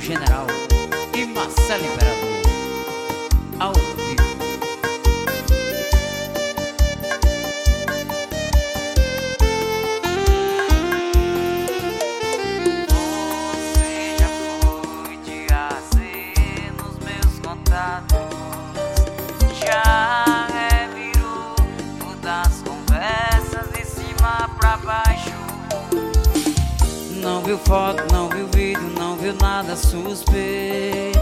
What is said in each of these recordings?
General e Marcelo Imperador ao vivo. Você já foi de A a Z nos meus contatos, já revirou todas as conversas de cima pra baixo. Não viu foto, não viu vídeo, não viu nada suspeito.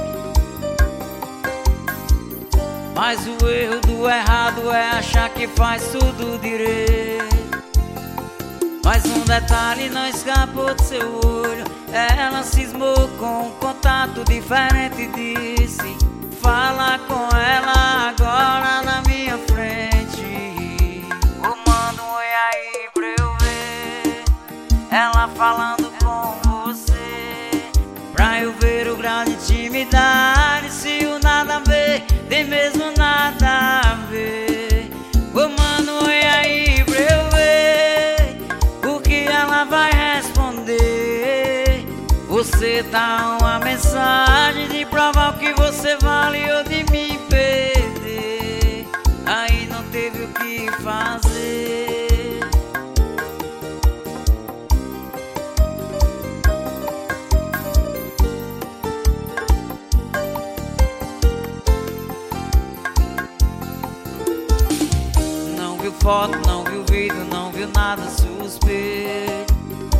Mas o erro do errado é achar que faz tudo direito. Mas um detalhe não escapou do seu olho. Ela cismou com um contato diferente e disse: fala com ela agora na minha frente. Ou manda um oi aí pra eu ver ela falando com você, pra eu ver o grau de intimidade. Se o nada a ver tem mesmo nada a ver. Ô mano, oi aí pra eu ver o que ela vai responder. Você tá uma mensagem de provar o que você vale ou de me perder. Aí não teve o que fazer. Não viu foto, não viu vídeo, não viu nada suspeito.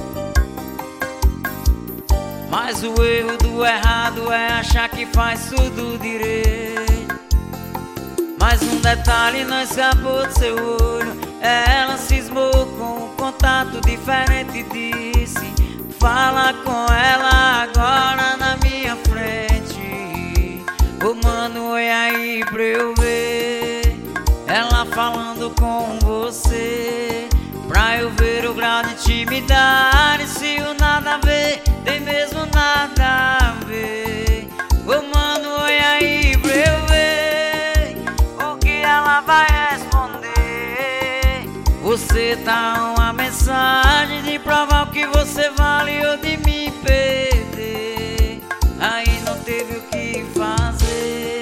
Mas o erro do errado é achar que faz tudo direito. Mas um detalhe não escapou do seu olho. Ela cismou com um contato diferente e disse: fala com ela agora na minha frente. Ô mano, oi aí pra eu ver ela falando com você, pra eu ver o grau de intimidade. Se o nada a ver tem mesmo nada a ver. Ô mano, oi aí pra eu ver o que ela vai responder. Você tá uma mensagem de provar o que você vale ou de me perder. Aí não teve o que fazer.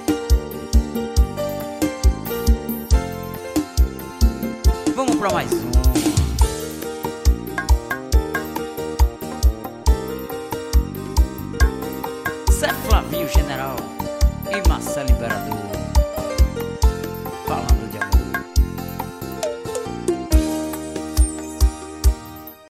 Vamos pra mais um.